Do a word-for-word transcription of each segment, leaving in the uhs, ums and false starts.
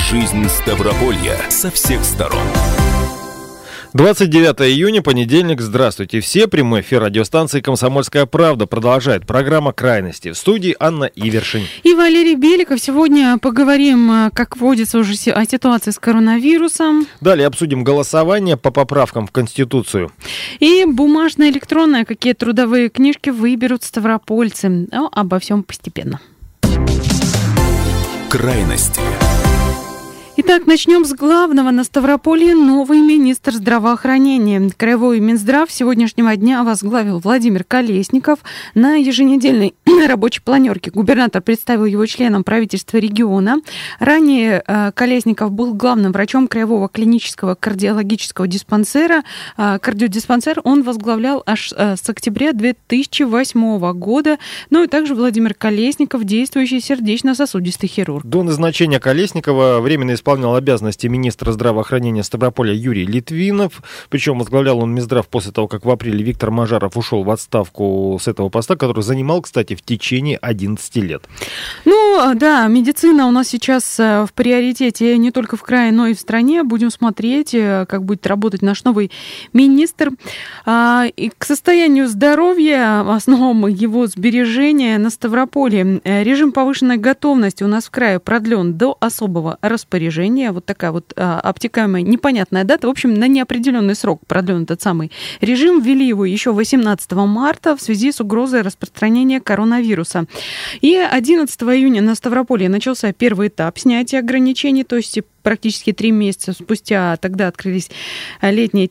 Жизнь Ставрополья со всех сторон. двадцать девятого июня, понедельник. Здравствуйте все. Прямой эфир радиостанции «Комсомольская правда» продолжает программа «Крайности». В студии Анна Ивершин. И Валерий Беликов. Сегодня поговорим, как водится, уже о ситуации с коронавирусом. Далее обсудим голосование по поправкам в Конституцию. И бумажное, электронное, какие трудовые книжки выберут ставропольцы. Но обо всем постепенно. Крайности. Итак, начнем с главного. На Ставрополье новый министр здравоохранения. Краевой Минздрав сегодняшнего дня возглавил Владимир Колесников. На еженедельной рабочей планерке губернатор представил его членам правительства региона. Ранее Колесников был главным врачом Краевого клинического кардиологического диспансера. Кардиодиспансер он возглавлял аж с октября две тысячи восьмого года. Ну и также Владимир Колесников, действующий сердечно-сосудистый хирург. До назначения Колесникова временно исполнял обязанности министра здравоохранения Ставрополья Юрий Литвинов. Причем возглавлял он Минздрав после того, как в апреле Виктор Мажаров ушел в отставку с этого поста, который занимал, кстати, в течение одиннадцати лет. Ну, да, медицина у нас сейчас в приоритете не только в крае, но и в стране. Будем смотреть, как будет работать наш новый министр. И к состоянию здоровья, основам его сбережения на Ставрополье, режим повышенной готовности у нас в крае продлен до особого распоряжения. Вот такая вот а, обтекаемая, непонятная дата. В общем, на неопределенный срок продлен этот самый режим. Ввели его еще восемнадцатого марта в связи с угрозой распространения коронавируса. И одиннадцатого июня на Ставрополье начался первый этап снятия ограничений, то есть практически три месяца спустя тогда открылись летние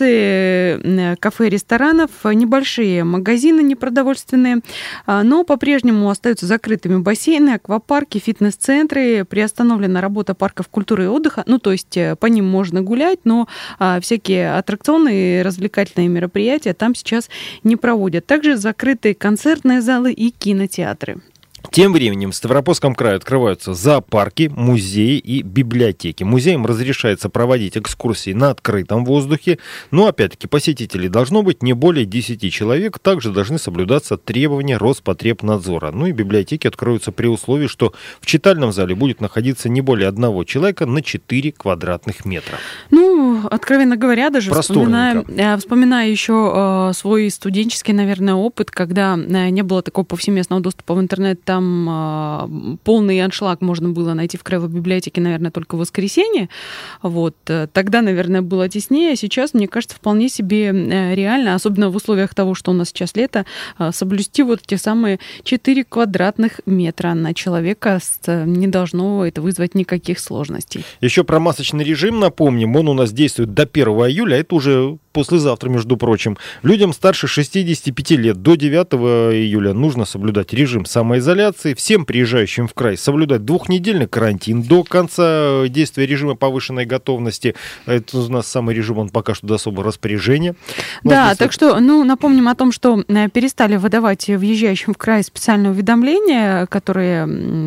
террасы, кафе, ресторанов, небольшие магазины непродовольственные, но по-прежнему остаются закрытыми бассейны, аквапарки, фитнес-центры, приостановлена работа парков культуры и отдыха, ну то есть по ним можно гулять, но всякие аттракционы и развлекательные мероприятия там сейчас не проводят. Также закрыты концертные залы и кинотеатры. Тем временем в Ставропольском крае открываются зоопарки, музеи и библиотеки. Музеям разрешается проводить экскурсии на открытом воздухе, но, опять-таки, посетителей должно быть не более десяти человек. Также должны соблюдаться требования Роспотребнадзора. Ну и библиотеки откроются при условии, что в читальном зале будет находиться не более одного человека на четыре квадратных метра. Ну, откровенно говоря, даже вспоминая, вспоминая еще э, свой студенческий, наверное, опыт, когда э, не было такого повсеместного доступа в интернет, там э, полный аншлаг можно было найти в краевой библиотеке, наверное, только в воскресенье. Вот. Тогда, наверное, было теснее. Сейчас, мне кажется, вполне себе э, реально, особенно в условиях того, что у нас сейчас лето, э, соблюсти вот те самые четыре квадратных метра на человека. С, э, не должно это вызвать никаких сложностей. Еще про масочный режим напомним. Он у нас действует до первого июля. Это уже послезавтра, между прочим. Людям старше шестидесяти пяти лет до девятого июля нужно соблюдать режим самоизоляции. Всем приезжающим в край соблюдать двухнедельный карантин до конца действия режима повышенной готовности. Это у нас самый режим, он пока что до особого распоряжения. Да, так что, ну, напомним о том, что перестали выдавать въезжающим в край специальные уведомления, которые,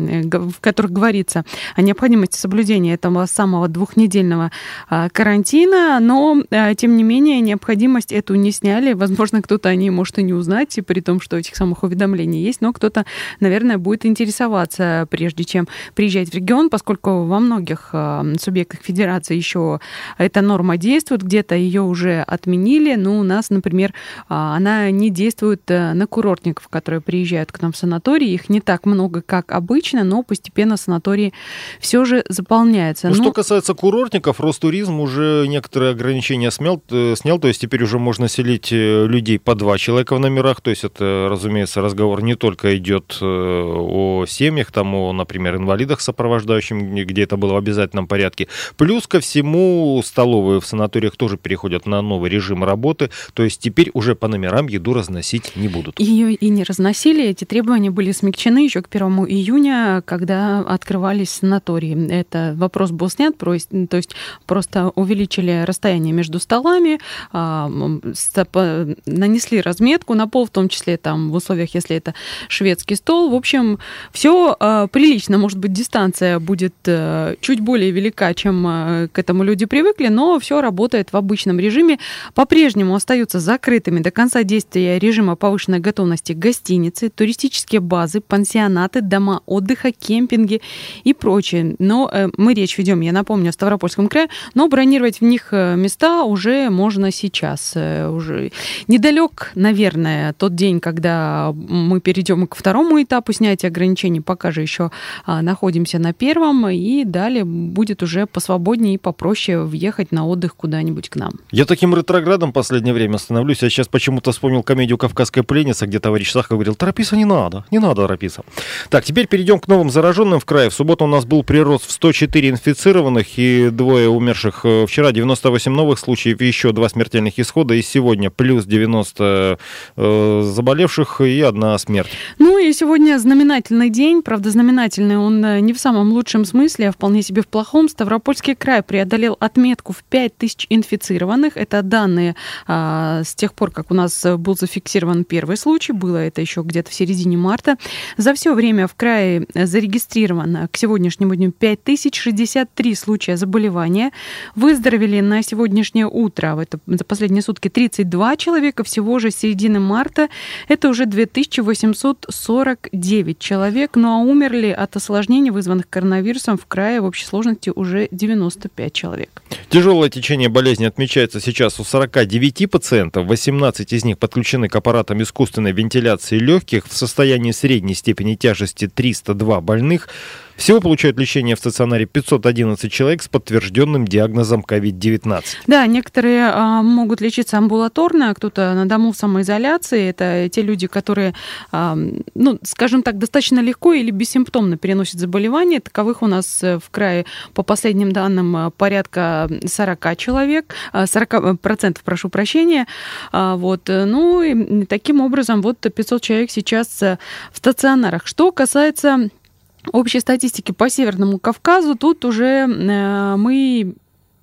в которых говорится о необходимости соблюдения этого самого двухнедельного карантина, но, тем не менее, необходимость эту не сняли. Возможно, кто-то о ней может и не узнать, при том, что этих самых уведомлений есть, но кто-то, наверное, будет интересоваться, прежде чем приезжать в регион, поскольку во многих субъектах федерации еще эта норма действует, где-то ее уже отменили, но у нас, например, она не действует на курортников, которые приезжают к нам в санатории. Их не так много, как обычно, но постепенно санатории все же заполняются. Ну, но... Что касается курортников, Ростуризм уже некоторые ограничения снял, снял, то есть теперь уже можно селить людей по два человека в номерах, то есть это, разумеется, разговор не только идет о семьях, там, о, например, инвалидах сопровождающим, где это было в обязательном порядке. Плюс ко всему столовые в санаториях тоже переходят на новый режим работы, то есть теперь уже по номерам еду разносить не будут. Ее и не разносили, эти требования были смягчены еще к первому июня, когда открывались санатории. Это вопрос был снят, то есть просто увеличили расстояние между столами, а, нанесли разметку на пол, в том числе там в условиях, если это шведский стол. В общем, все а, прилично. Может быть, дистанция будет а, чуть более велика, чем а, к этому люди привыкли, но все работает в обычном режиме. По-прежнему остаются закрытыми до конца действия режима повышенной готовности гостиницы, туристические базы, пансионаты, дома отдыха, кемпинги и прочее. Но э, мы речь ведем, я напомню, о Ставропольском крае, но бронировать в них места уже можно сейчас. Э, уже недалек, наверное, тот день, когда мы перейдем к второму этапу снятия ограничений. Пока же еще э, находимся на первом, и далее будет уже посвободнее и попроще въехать на отдых куда-нибудь к нам. Я таким ретроградом в последнее время становлюсь. Я сейчас почему-то вспомнил комедию «Кавказская пленница», где товарищ Сахаров говорил: торопиться не надо, не надо торопиться. Так, теперь перейдем к новым зараженным в крае. В субботу у нас был прирост в сто четыре инфицированных и двое умерших. Вчера девяносто восемь новых случаев, еще два смертельных исхода. И сегодня плюс девяносто э, заболевших и одна смерть. Ну и сегодня знаменательный день. Правда, знаменательный он не в самом лучшем смысле, а вполне себе в плохом. Ставропольский край преодолел отметку в пять тысяч инфицированных. Это данные а, с тех пор, как у нас был зафиксирован первый случай. Было это еще где-то в середине марта. За все время в крае зарегистрировано к сегодняшнему дню пять тысяч шестьдесят три случая заболевания. Выздоровели на сегодняшнее утро, это за последние сутки, тридцать два человека. Всего же с середины марта это уже две тысячи восемьсот сорок девять человек. Ну а умерли от осложнений, вызванных коронавирусом, в крае в общей сложности уже девяносто пять человек. Тяжелое течение болезни отмечается сейчас у сорок девять пациентов. восемнадцать из них подключены к аппаратам искусственной вентиляции легких. В состоянии средней степени тяжести триста два больных. Всего получают лечение в стационаре пятьсот одиннадцать человек с подтвержденным диагнозом ковид девятнадцать. Да, некоторые а, могут лечиться амбулаторно, а кто-то на дому в самоизоляции. Это те люди, которые, а, ну, скажем так, достаточно легко или бессимптомно переносят заболевание. Таковых у нас в крае, по последним данным, порядка сорок человек, сорок процентов, прошу прощения. А, вот, ну, и таким образом, вот пятьсот человек сейчас в стационарах. Что касается общей статистики по Северному Кавказу, тут уже э, мы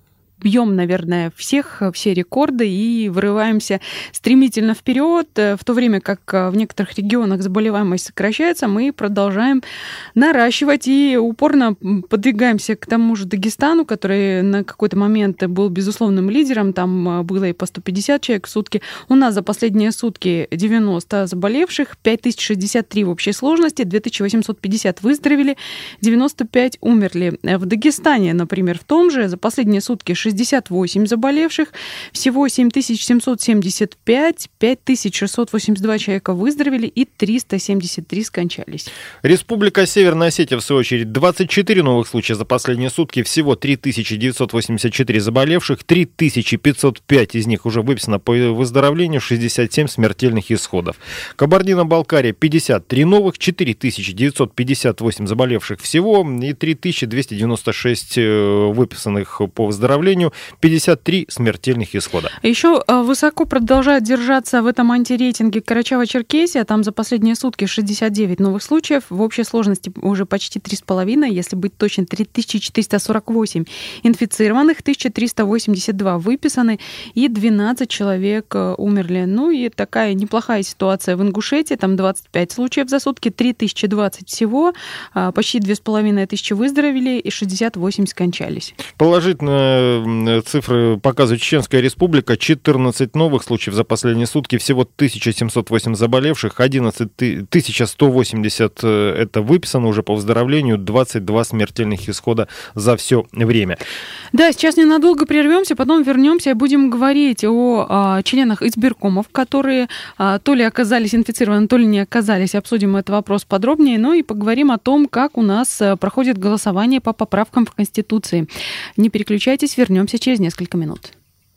бьем, наверное, всех, все рекорды и вырываемся стремительно вперед. В то время как в некоторых регионах заболеваемость сокращается, мы продолжаем наращивать и упорно подвигаемся к тому же Дагестану, который на какой-то момент был безусловным лидером. Там было и по сто пятьдесят человек в сутки. У нас за последние сутки девяносто заболевших, пять тысяч шестьдесят три в общей сложности, две тысячи восемьсот пятьдесят выздоровели, девяносто пять умерли. В Дагестане, например, в том же за последние сутки шестьдесят восемь заболевших, всего семь тысяч семьсот семьдесят пять, пять тысяч шестьсот восемьдесят два человека выздоровели и триста семьдесят три скончались. Республика Северная Осетия, в свою очередь, двадцать четыре новых случая за последние сутки, всего три тысячи девятьсот восемьдесят четыре заболевших, три тысячи пятьсот пять из них уже выписано по выздоровлению, шестьдесят семь смертельных исходов. Кабардино-Балкария пятьдесят три новых, четыре тысячи девятьсот пятьдесят восемь заболевших всего и три тысячи двести девяносто шесть выписанных по выздоровлению, пятьдесят три смертельных исхода. Еще высоко продолжает держаться в этом антирейтинге Карачаево-Черкесия. Там за последние сутки шестьдесят девять новых случаев. В общей сложности уже почти три с половиной, если быть точно, три тысячи четыреста сорок восемь инфицированных, тысяча триста восемьдесят два выписаны и двенадцать человек умерли. Ну и такая неплохая ситуация в Ингушетии. Там двадцать пять случаев за сутки, три тысячи двадцать всего, почти две с половиной тысячи выздоровели и шестьдесят восемь скончались. Положительно цифры показывает Чеченская Республика. четырнадцать новых случаев за последние сутки. Всего тысяча семьсот восемь заболевших. одиннадцать тысяч сто восемьдесят это выписано уже по выздоровлению. двадцать два смертельных исхода за все время. Да, сейчас ненадолго прервемся, потом вернемся и будем говорить о а, членах избиркомов, которые а, то ли оказались инфицированы, то ли не оказались. Обсудим этот вопрос подробнее. Ну и поговорим о том, как у нас проходит голосование по поправкам в Конституции. Не переключайтесь, вернемся через несколько минут.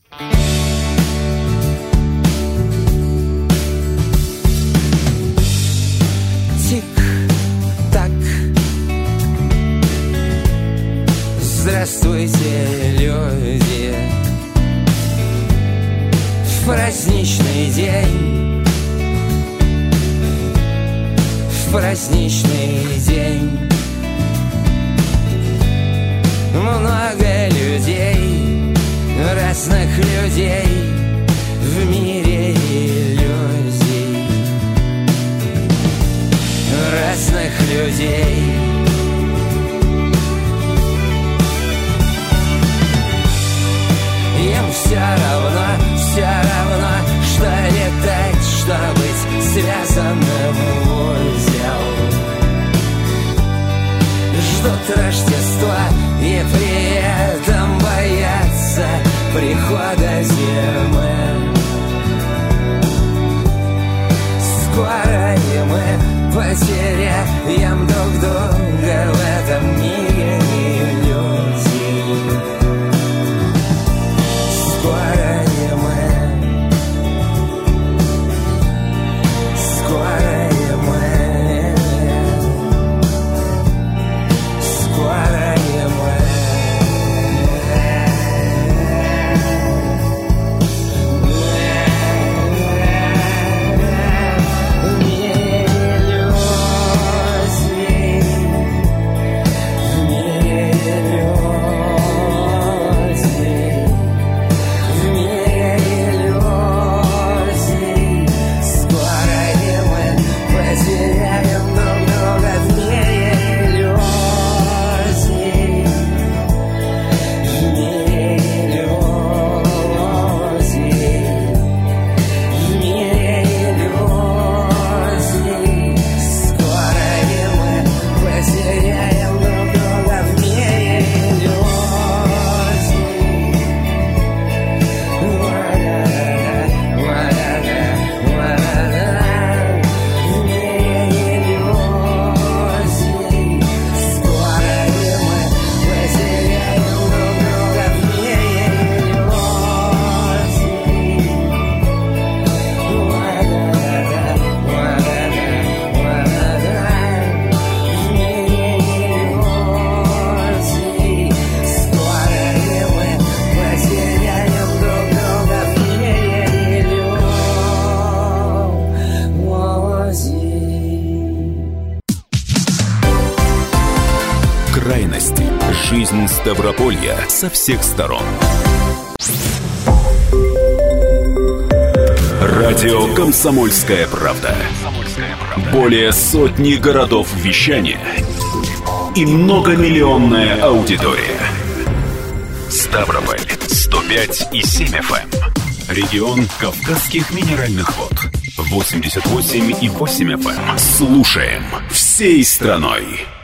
Тик-так. Здравствуйте, люди. В праздничный день, в праздничный день много людей, разных людей в мире иллюзий разных людей. Им все равно, все равно, что летать, что быть связанным в узел. Ждут Рождества и при этом боятся прихода зимы. Скоро и мы потеряем друг друга в этом мире иллюзий. Скоро и мы, скоро и мы, скоро и мы. Крайности. Жизнь Ставрополья со всех сторон. Радио «Комсомольская правда». Более сотни городов вещания и многомиллионная аудитория. Ставрополь сто пять и семь эф эм. Регион Кавказских минеральных вод восемьдесят восемь и восемь эф эм. Слушаем всей страной.